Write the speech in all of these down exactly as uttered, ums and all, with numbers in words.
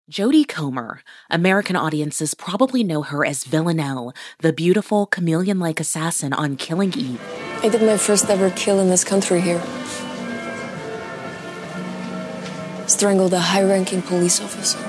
Jodie Comer. American audiences probably know her as Villanelle, the beautiful, chameleon-like assassin on Killing Eve. I did my first ever kill in this country here. Strangled a high-ranking police officer.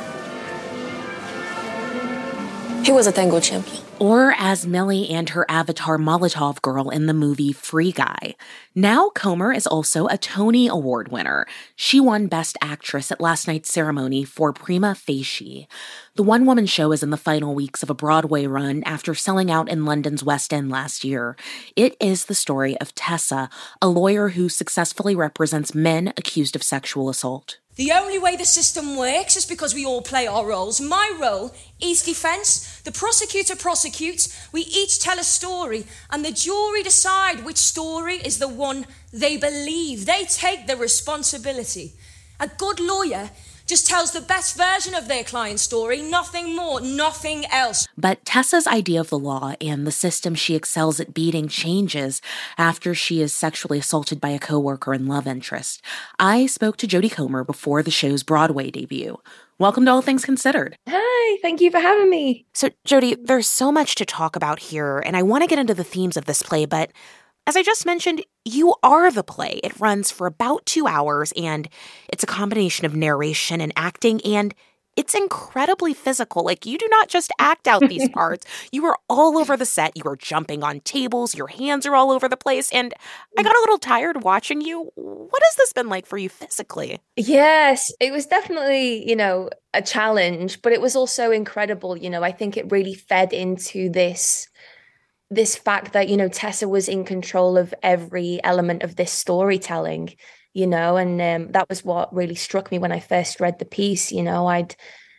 He was a tango champion. Or as Millie and her avatar Molotov girl in the movie Free Guy. Now Comer is also a Tony Award winner. She won Best Actress at last night's ceremony for Prima Facie. The one-woman show is in the final weeks of a Broadway run after selling out in London's West End last year. It is the story of Tessa, a lawyer who successfully represents men accused of sexual assault. The only way the system works is because we all play our roles. My role is defence. The prosecutor prosecutes. We each tell a story, and the jury decide which story is the one they believe. They take the responsibility. A good lawyer just tells the best version of their client's story, nothing more, nothing else. But Tessa's idea of the law and the system she excels at beating changes after she is sexually assaulted by a coworker and love interest. I spoke to Jodie Comer before the show's Broadway debut. Welcome to All Things Considered. Hi, thank you for having me. So, Jodie, there's so much to talk about here, and I want to get into the themes of this play, but as I just mentioned, you are the play. It runs for about two hours, and it's a combination of narration and acting, and it's incredibly physical. Like, you do not just act out these parts. You are all over the set. You are jumping on tables. Your hands are all over the place, and I got a little tired watching you. What has this been like for you physically? Yes, it was definitely, you know, a challenge, but it was also incredible. You know, I think it really fed into this this fact that, you know, Tessa was in control of every element of this storytelling, you know, and um, that was what really struck me when I first read the piece. You know, I'd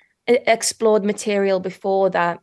explored material before that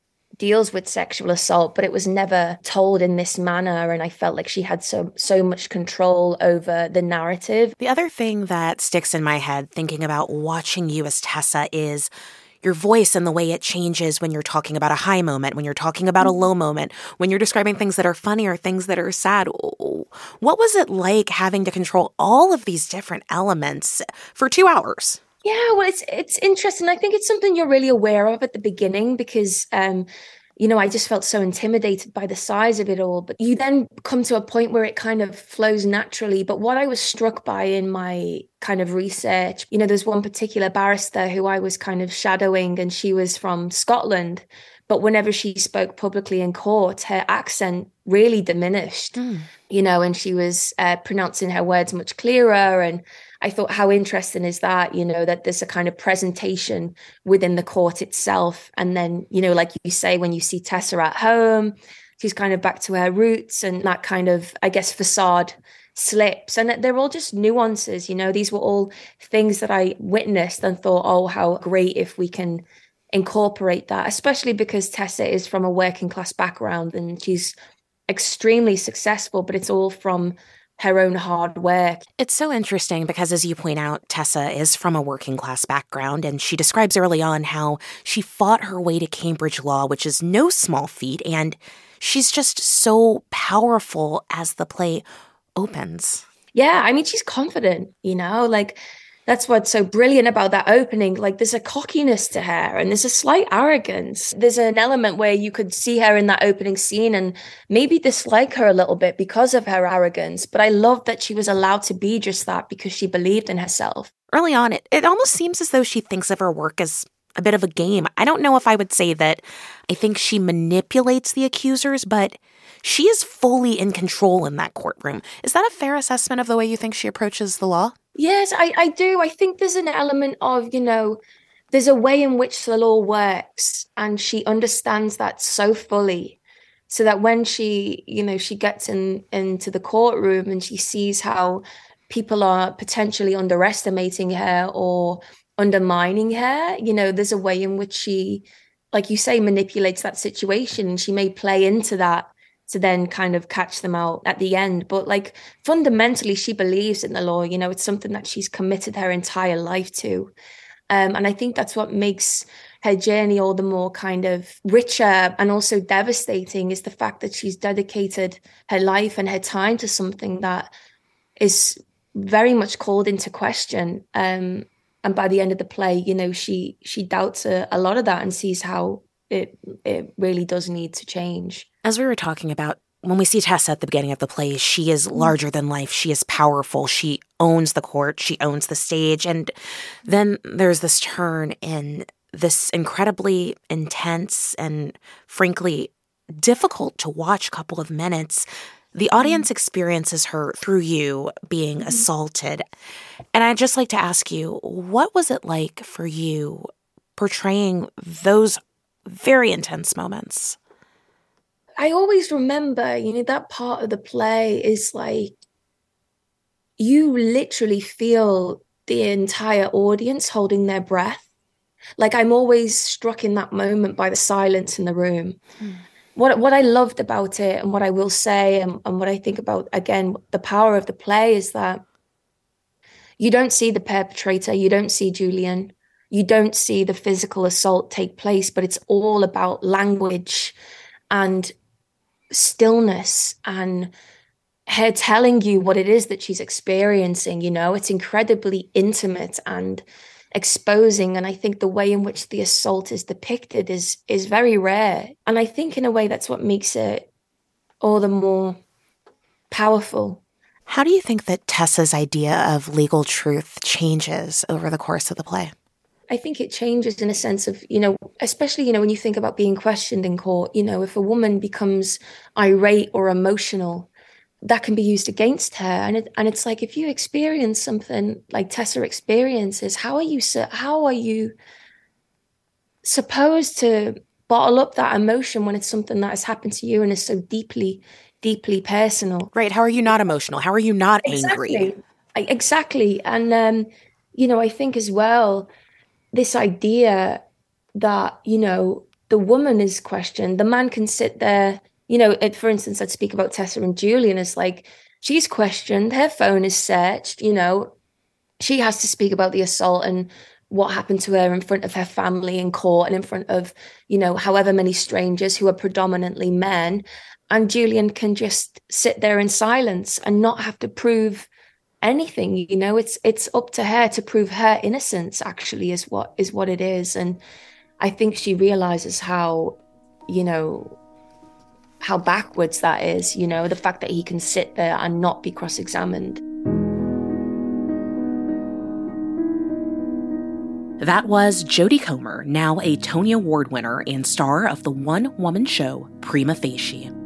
deals with sexual assault, but it was never told in this manner. And I felt like she had so, so much control over the narrative. The other thing that sticks in my head thinking about watching you as Tessa is your voice and the way it changes when you're talking about a high moment, when you're talking about a low moment, when you're describing things that are funny or things that are sad. What was it like having to control all of these different elements for two hours? Yeah, well, it's it's interesting. I think it's something you're really aware of at the beginning because, um, you know, I just felt so intimidated by the size of it all. But you then come to a point where it kind of flows naturally. But what I was struck by in my kind of research, you know, there's one particular barrister who I was kind of shadowing, and she was from Scotland. But whenever she spoke publicly in court, her accent really diminished, mm. you know, and she was uh, pronouncing her words much clearer. And I thought, how interesting is that, you know, that there's a kind of presentation within the court itself. And then, you know, like you say, when you see Tessa at home, she's kind of back to her roots, and that kind of, I guess, facade slips. And they're all just nuances, you know, these were all things that I witnessed and thought, oh, how great if we can incorporate that, especially because Tessa is from a working class background and she's extremely successful, but it's all from her own hard work. It's so interesting because, as you point out, Tessa is from a working class background, and she describes early on how she fought her way to Cambridge Law, which is no small feat, and she's just so powerful as the play opens. Yeah, I mean, she's confident, you know, like that's what's so brilliant about that opening. Like, there's a cockiness to her and there's a slight arrogance. There's an element where you could see her in that opening scene and maybe dislike her a little bit because of her arrogance. But I love that she was allowed to be just that because she believed in herself. Early on, it, it almost seems as though she thinks of her work as a bit of a game. I don't know if I would say that I think she manipulates the accusers, but she is fully in control in that courtroom. Is that a fair assessment of the way you think she approaches the law? Yes, I, I do. I think there's an element of, you know, there's a way in which the law works, and she understands that so fully, so that when she, you know, she gets in into the courtroom and she sees how people are potentially underestimating her or undermining her, you know, there's a way in which she, like you say, manipulates that situation, and she may play into that to then kind of catch them out at the end. But like fundamentally, she believes in the law. You know, it's something that she's committed her entire life to. Um, and I think that's what makes her journey all the more kind of richer and also devastating, is the fact that she's dedicated her life and her time to something that is very much called into question. Um, and by the end of the play, you know, she she doubts a, a lot of that and sees how it it really does need to change. As we were talking about, when we see Tessa at the beginning of the play, she is larger than life. She is powerful. She owns the court. She owns the stage. And then there's this turn in this incredibly intense and frankly difficult to watch couple of minutes. The audience experiences her through you being assaulted. And I'd just like to ask you, what was it like for you portraying those very intense moments? I always remember, you know, that part of the play is like, you literally feel the entire audience holding their breath. Like, I'm always struck in that moment by the silence in the room. Mm. What what I loved about it, and what I will say, and, and what I think about, again, the power of the play is that you don't see the perpetrator, you don't see Julian, you don't see the physical assault take place, but it's all about language and stillness and her telling you what it is that she's experiencing. You know, it's incredibly intimate and exposing, and I think the way in which the assault is depicted is is very rare, and I think in a way that's what makes it all the more powerful. How do you think that Tessa's idea of legal truth changes over the course of the play? I think it changes in a sense of, you know, especially, you know, when you think about being questioned in court, you know, if a woman becomes irate or emotional, that can be used against her. And it, and it's like, if you experience something like Tessa experiences, how are you, how are you supposed to bottle up that emotion when it's something that has happened to you and is so deeply, deeply personal? Right. How are you not emotional? How are you not exactly. angry? Exactly. And, um, you know, I think as well, this idea that, you know, the woman is questioned, the man can sit there, you know, it, for instance, I'd speak about Tessa and Julian as like, she's questioned, her phone is searched, you know, she has to speak about the assault and what happened to her in front of her family in court and in front of, you know, however many strangers who are predominantly men. And Julian can just sit there in silence and not have to prove anything. You know, it's it's up to her to prove her innocence, actually, is what is what it is. And I think she realizes how, you know, how backwards that is, you know, the fact that he can sit there and not be cross-examined. That was Jodie Comer, now a Tony Award winner and star of the one-woman show Prima Facie.